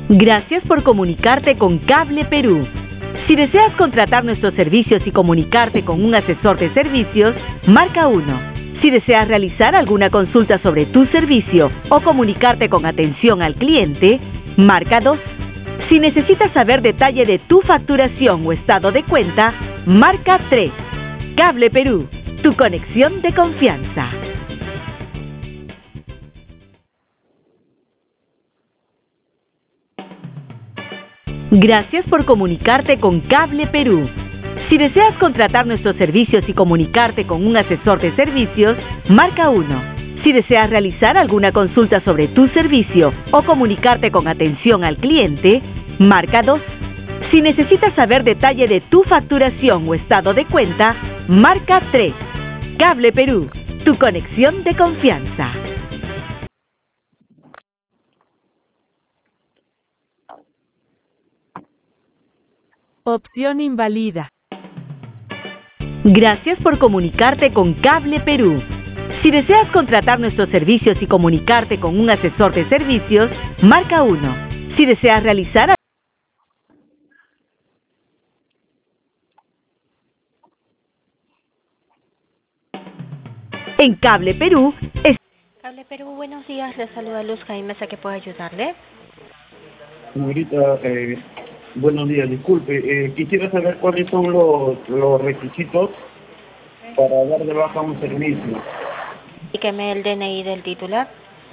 Gracias por comunicarte con Cable Perú. Si deseas contratar nuestros servicios y comunicarte con un asesor de servicios, marca 1. Si deseas realizar alguna consulta sobre tu servicio o comunicarte con atención al cliente, marca 2. Si necesitas saber detalle de tu facturación o estado de cuenta, marca 3. Cable Perú, tu conexión de confianza. Gracias por comunicarte con Cable Perú. Si deseas contratar nuestros servicios y comunicarte con un asesor de servicios, marca 1. Si deseas realizar alguna consulta sobre tu servicio o comunicarte con atención al cliente, marca 2. Si necesitas saber detalle de tu facturación o estado de cuenta, marca 3. Cable Perú, tu conexión de confianza. Opción invalida. Gracias por comunicarte con Cable Perú. Si deseas contratar nuestros servicios y comunicarte con un asesor de servicios, marca 1. Si deseas realizar en Cable Perú, Cable Perú, buenos días. Le saluda Luz Jaime, ¿a qué puedo ayudarle? Señorita, buenos días, disculpe, quisiera saber cuáles son los requisitos para dar de baja un servicio. Dígame el DNI del titular.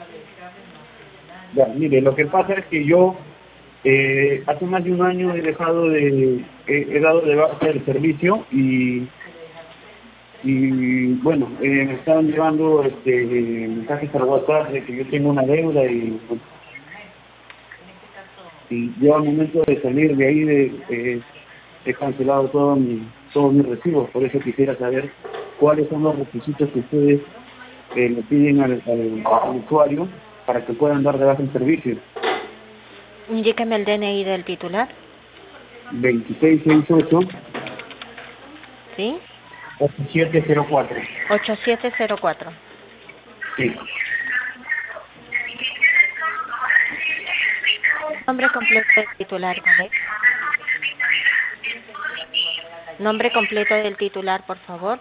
Ya, mire, lo que pasa es que yo hace más de un año he dado de baja el servicio y bueno, me estaban llevando mensajes al WhatsApp de que yo tengo una deuda y llega el momento de salir de ahí, he cancelado todos mis recibos, por eso quisiera saber cuáles son los requisitos que ustedes le piden al usuario para que puedan dar de baja el servicio. Indíqueme el DNI del titular. 2668 ¿Sí? 8704. 8704. Sí. Nombre completo del titular, ¿vale? Nombre completo del titular, por favor.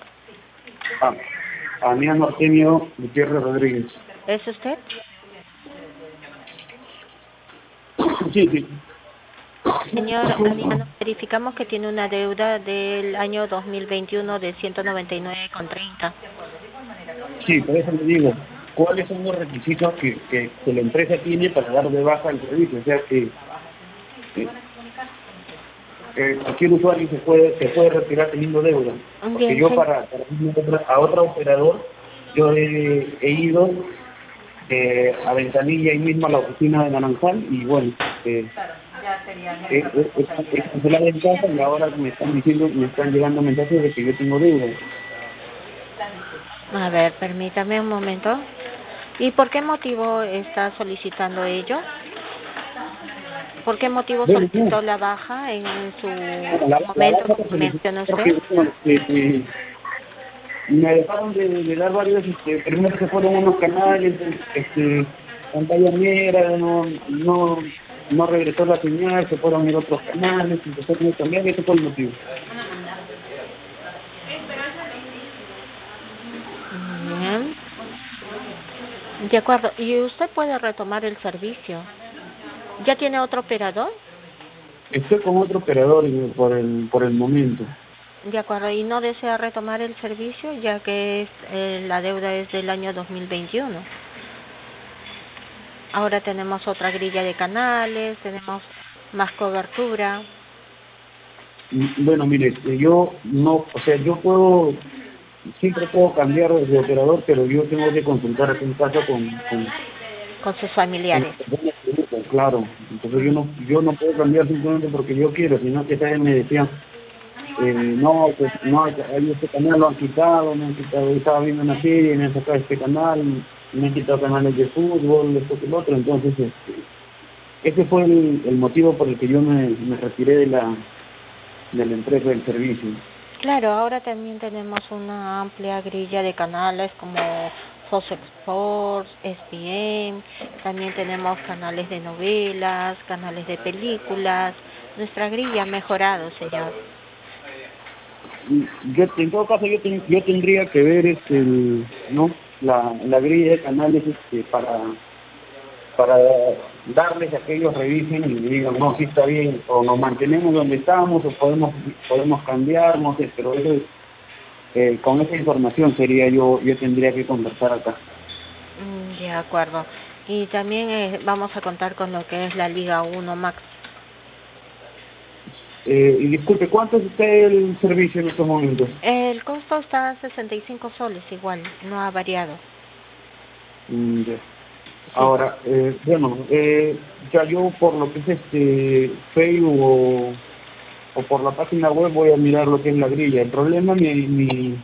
Damián Artemio Gutiérrez Rodríguez. ¿Es usted? Sí. Señor Damián, verificamos que tiene una deuda del año 2021 de 199,30. Sí, por eso le digo, ¿cuáles son los requisitos que la empresa tiene para dar de baja el servicio? O sea, que cualquier usuario se puede retirar teniendo deuda. Porque Bien, yo sí. para a otro operador, yo he ido a Ventanilla, ahí mismo a la oficina de Naranjal, y bueno, he cancelado en casa y ahora me están llegando mensajes de que yo tengo deuda. A ver, permítame un momento. ¿Y por qué motivo está solicitando ello? ¿Por qué motivo solicitó la baja en su momento que mencionó usted? Porque me dejaron de dar varios, primero se fueron unos canales, pantalla negra, no regresó la señal, se fueron a ir otros canales, empezaron a cambiar, y ese fue el motivo. Bien. De acuerdo. ¿Y usted puede retomar el servicio? ¿Ya tiene otro operador? Estoy con otro operador por el momento. De acuerdo. ¿Y no desea retomar el servicio ya que la deuda es del año 2021? Ahora tenemos otra grilla de canales, tenemos más cobertura. Bueno, mire, yo siempre puedo cambiar de operador, pero yo tengo que consultar aquí en casa Con sus familiares. Claro, entonces yo no puedo cambiar simplemente porque yo quiero, sino que también me decían, ahí este canal lo han quitado, estaba viendo una serie, me han sacado este canal, me han quitado canales de fútbol, esto que lo otro, entonces ese fue el motivo por el que yo me retiré de la empresa del servicio. Claro, ahora también tenemos una amplia grilla de canales como Fox Sports, ESPN, también tenemos canales de novelas, canales de películas. Nuestra grilla ha mejorado, señor. Yo, en todo caso, yo tendría que ver ¿no? la grilla de canales para darles a que ellos revisen y digan, no, sí está bien, o nos mantenemos donde estamos, o podemos cambiar, no sé, pero eso con esa información yo tendría que conversar acá. De acuerdo. Y también vamos a contar con lo que es la Liga 1 Max. Y disculpe, ¿cuánto es usted el servicio en estos momentos? El costo está a 65 soles, igual, no ha variado. Ya. Ahora, bueno, ya yo por lo que es Facebook o por la página web voy a mirar lo que es la grilla. El problema, mi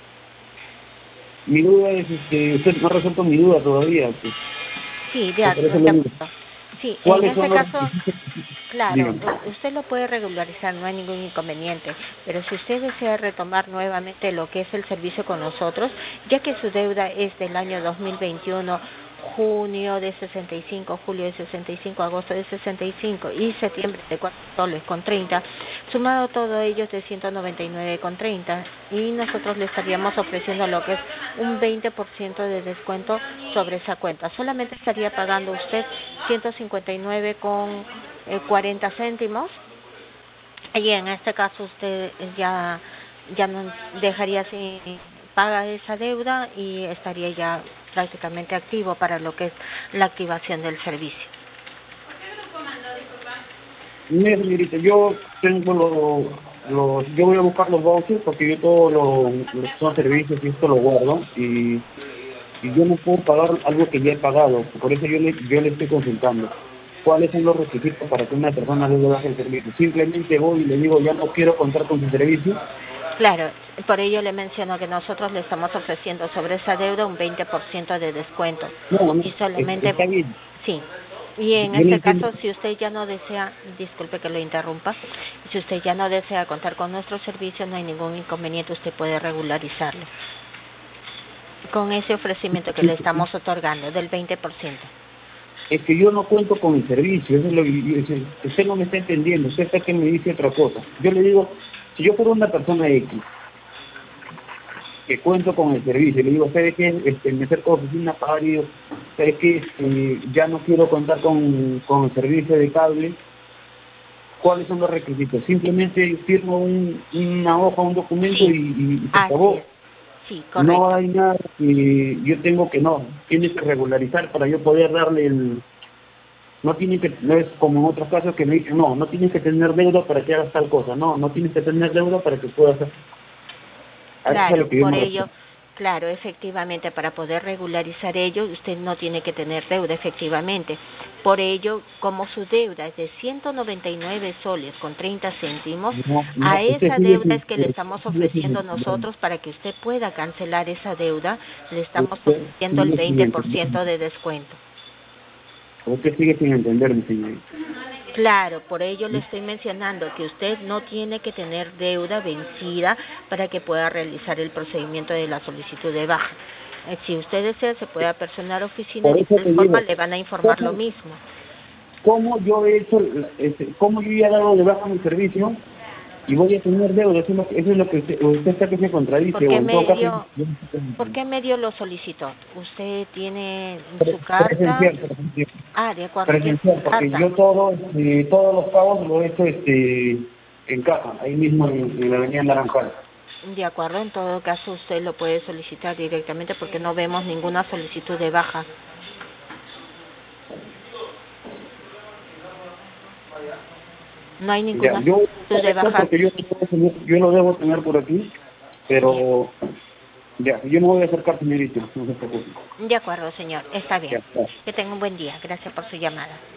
duda es, usted no ha resuelto mi duda todavía. Pues. Sí, de acuerdo. Sí, en este caso, claro, dígame. Usted lo puede regularizar, no hay ningún inconveniente, pero si usted desea retomar nuevamente lo que es el servicio con nosotros, ya que su deuda es del año 2021, junio de 65, julio de 65, agosto de 65 y septiembre de 4 soles con 30, sumado todo ello es de 199 con 30 y nosotros le estaríamos ofreciendo lo que es un 20% de descuento sobre esa cuenta. Solamente estaría pagando usted 159 con 40 céntimos y en este caso usted ya no dejaría sin paga esa deuda y estaría ya prácticamente activo para lo que es la activación del servicio. Mire, señorita, yo tengo yo voy a buscar los vouchers porque yo todo lo que son servicios y esto lo guardo y yo no puedo pagar algo que ya he pagado, por eso yo le estoy consultando. ¿Cuáles son los requisitos para que una persona le baje el servicio? Simplemente voy y le digo, ya no quiero contar con su servicio. Claro, por ello le menciono que nosotros le estamos ofreciendo sobre esa deuda un 20% de descuento. No, y solamente está bien. Sí. Y en este caso, si usted ya no desea, disculpe que lo interrumpa, si usted ya no desea contar con nuestro servicio, no hay ningún inconveniente, usted puede regularizarlo con ese ofrecimiento que le estamos otorgando del 20%. Es que yo no cuento con el servicio, eso es lo que usted no me está entendiendo, usted está que me dice otra cosa. Yo le digo, si yo fuera una persona X, que cuento con el servicio, le digo, ¿sabe qué? Me acerco a la oficina a pagar y digo, ¿sabe qué? Ya no quiero contar con el servicio de cable. ¿Cuáles son los requisitos? Simplemente firmo una hoja, un documento y se acabó. Sí, correcto. No hay nada que yo tengo que tiene que regularizar para yo poder darle no es como en otros casos que me dicen, no tienes que tener deuda para que hagas tal cosa, no tienes que tener deuda para que puedas hacer. Claro, por ello, claro, efectivamente, para poder regularizar ello, usted no tiene que tener deuda, efectivamente. Por ello, como su deuda es de 199 soles con 30 céntimos, a esa deuda es que le estamos ofreciendo nosotros para que usted pueda cancelar esa deuda, le estamos ofreciendo el 20% de descuento. Usted sigue sin entenderme, señorita. Claro, por ello le estoy mencionando que usted no tiene que tener deuda vencida para que pueda realizar el procedimiento de la solicitud de baja. Si usted desea, se puede apersonar a oficina y de igual forma le van a informar lo mismo. ¿Cómo yo he hecho, cómo yo ya he dado de baja mi servicio y voy a tener deuda? Eso es lo que usted está que se contradice. ¿Por qué medio lo solicitó? ¿Usted tiene su carta? Presencial. De acuerdo. Presencial, porque yo todos los pagos lo he hecho en caja, ahí mismo en la avenida Naranjal. De acuerdo, en todo caso usted lo puede solicitar directamente porque no vemos ninguna solicitud de baja. No hay ninguna solicitud de baja. Porque yo lo debo tener por aquí, pero ya, yo me voy a acercar, señorita, no se preocupe. De acuerdo, señor, está bien. Que tenga un buen día, gracias por su llamada.